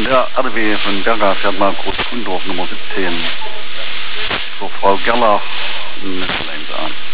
Der RW von Berger fährt mal Groß Kundorf Nummer 17 für Frau Gerlach in Netterlein an.